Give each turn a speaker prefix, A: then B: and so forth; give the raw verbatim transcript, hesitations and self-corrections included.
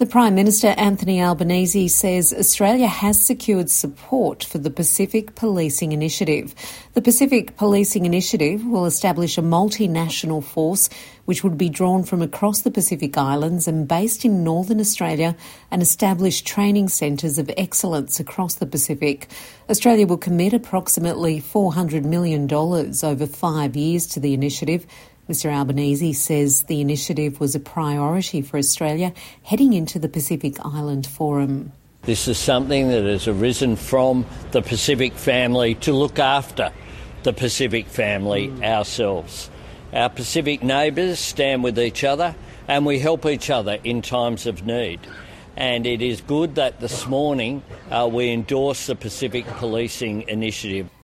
A: The Prime Minister, Anthony Albanese, says Australia has secured support for the Pacific Policing Initiative. The Pacific Policing Initiative will establish a multinational force which would be drawn from across the Pacific Islands and based in Northern Australia and establish training centres of excellence across the Pacific. Australia will commit approximately four hundred million dollars over five years to the initiative. Mister Albanese says the initiative was a priority for Australia heading into the Pacific Island Forum.
B: This is something that has arisen from the Pacific family to look after the Pacific family mm. ourselves. Our Pacific neighbours stand with each other and we help each other in times of need. And it is good that this morning uh, we endorse the Pacific Policing Initiative.